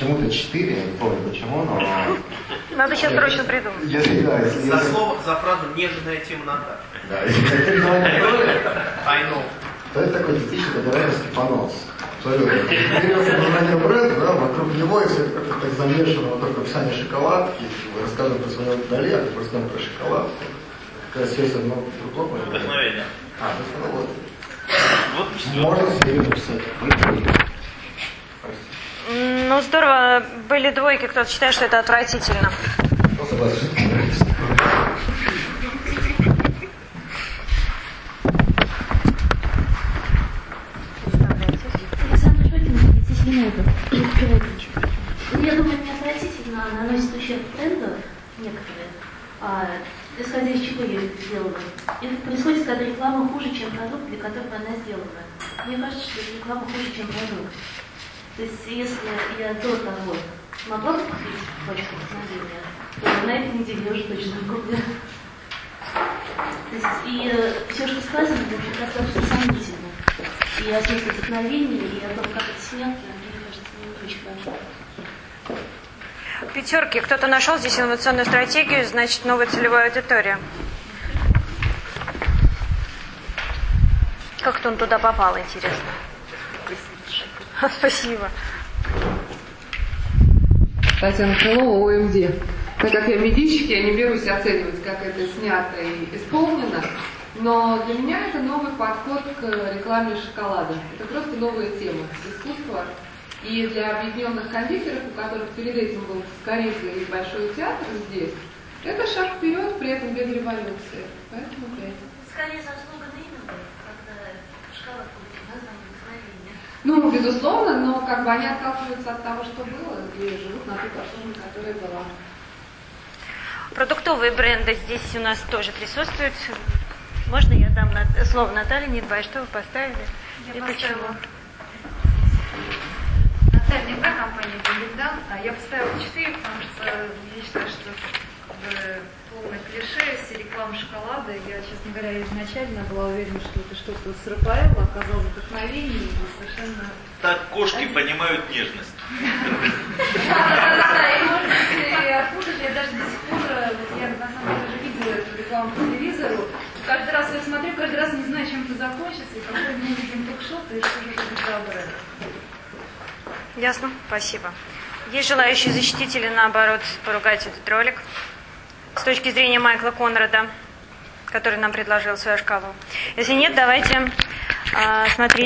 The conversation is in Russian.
почему-то 4, я не помню почему, но... Надо сейчас срочно придумать. За фразу «нежная темнота». Да, если I know. то это такой типичный копирайтерский понос. Абсолютно. Появился название бренда, да, вокруг него, если это как-то так замешано вокруг описания шоколадки, вы рассказываете про свою вдали, а ты рассказываешь про шоколадку. Какая связь одно с другом? Вдохновение. Ну вот. Вот Можно себе написать. Ну, здорово. Были двойки, кто-то считает, что это отвратительно. Ну, согласен. Александр Шокин, 30 минут. Я думаю, не отвратительно, она наносит ущерб бренду некоторые. Исходя из чего я это сделала? Это происходит, когда реклама хуже, чем продукт, для которого она сделана. Мне кажется, что реклама хуже, чем продукт. То есть, если я до того могла бы купить пачку вдохновения, то на этой неделе я уже точно не куплю. То есть, и все, что сказано, это достаточно сомнительно. И о смысле вдохновения, и о том, как это снято, мне кажется, не очень важно. Пятерки. Кто-то нашел здесь инновационную стратегию, значит, новая целевая аудитория. Как-то он туда попал, интересно. Спасибо. Татьяна Крылова, ОМД. Так как я медийщик, я не берусь оценивать, как это снято и исполнено, но для меня это новый подход к рекламе шоколада. Это просто новая тема искусства. И для объединенных кондитеров, у которых перед этим был Скорезы и Большой театр здесь, это шаг вперед, при этом без революции. Поэтому 5. Скорее заслуга на имя, когда шоколад получил название вдохновения. Ну, безусловно, но как бы они отталкиваются от того, что было, и живут на той платформе, которая была. Продуктовые бренды здесь у нас тоже присутствуют. Можно я дам слово Наталье Недбай, что вы поставили? Я и поставила. почему? Наталья Недбай, компания «Бенедам». Я поставила 4, потому что я считаю, что полное клише, все реклама шоколада. Я, честно говоря, изначально была уверена, что это что-то с Рафаэлло, оказалось вдохновение и совершенно... Так кошки понимают нежность. Да, и может быть, отпутать, я даже до сих пор, я на самом деле уже видела эту рекламу по телевизору. Каждый раз я смотрю, каждый раз не знаю, чем это закончится, и какой мы видим ток-шоу, и что же это за бренд. Ясно, спасибо. Есть желающие защитить или наоборот поругать этот ролик с точки зрения Майкла Конрада, который нам предложил свою шкалу? Если нет, давайте смотреть.